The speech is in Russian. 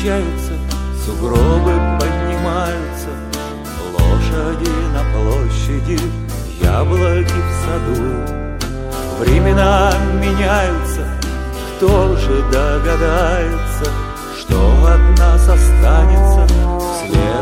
кончаются, сугробы поднимаются, лошади на площади, яблоки в саду. Времена меняются, кто же догадается, что от нас останется вслед